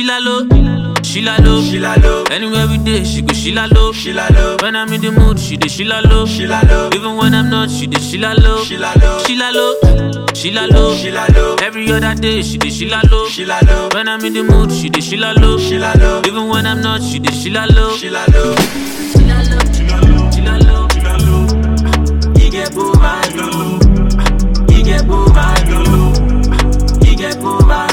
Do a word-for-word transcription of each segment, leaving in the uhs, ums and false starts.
la low, she la low, she la low. Anywhere we day, she go she la low, she la low. When I'm in the mood, she dey she la low, she la low. Even when I'm not, she dey she la low, she la low, she la low, she la low, she la low. Every other day, she dey she la low, she la low. When I'm in the mood, she dey she la low, she la low. Even when I'm not, she dey she la low, she la low, she la low, she la low, she la low, she la low. You get boo vibe, you get boo vibe, you get boo vibe.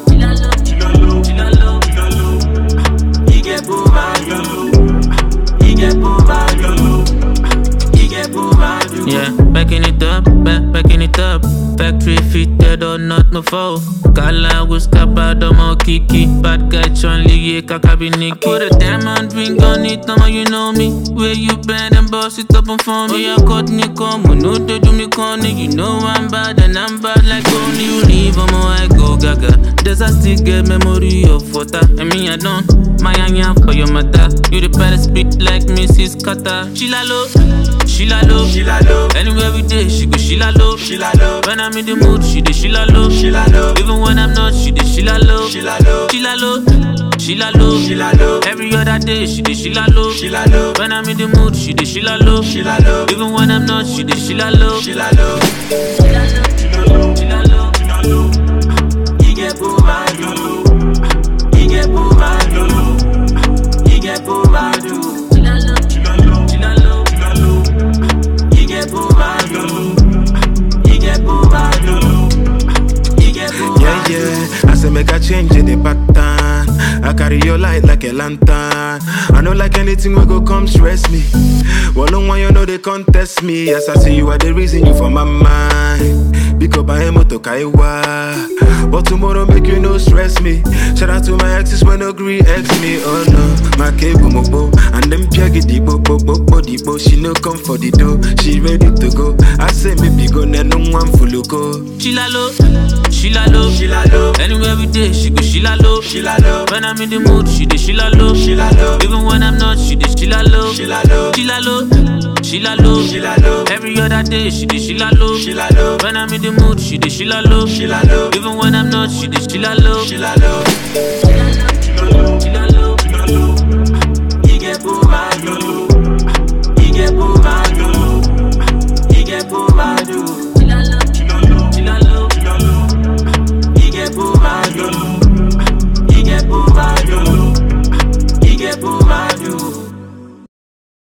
Yeah, backing it up, back, backing it up. Factory fitted or not, no foe. Kala was kapado mo kiki. Bad guy chonly ye kakabiniki. I put a diamond ring on it, now you know me. Where you bend and boss it up and for me. Oh, yeah, caught me come, no do do me corny. You know I'm bad and I'm bad like only you leave. I'm I go gaga. Does I still get memory of water? And me I don't. My anya for your mother. You the better speak like Missus Carter. She la low, she la low, she la low. Anywhere we day, she go she la low, she la low. When I'm in the mood, she dey she la low, she la low. Even when I'm not, she dey she la low, she la low, she la low, she la low, she la low. Every other day, she dey she la low, she la low. When I'm in the mood, she dey she la low, she la low. Even when I'm not, she dey she la low, she la low, she la low, she la low, she la low, she la low. You get boo vibe, you get boo vibe, you get boo vibe. Yeah, yeah, I say make a change in the pattern. I carry your light like a lantern. I know like anything will go come stress me. Well, no one you know they contest me. Yes, I see you are the reason you for my mind. Because I am to kaiwa. But tomorrow make you no stress me. Shout out to my exes when agree ex me. Oh no, my cable mobo. And them piagi di bo bo bo bo di bo. She no come for the dough. She ready to go. I say maybe go na no one full go. She la low, she la low, she la low. Anywhere we day, she go she la low, she la low. When I'm in the mood, she dey she la low, she la low. Even when I'm not, she dey she la low, she la low, she la low, she la low, she la low. Every other day, she dey she la low, she la low. When I'm in the mood, she dey she la low, she la low. Even when I'm not, she dey she la low, she la low, she la low, she la low.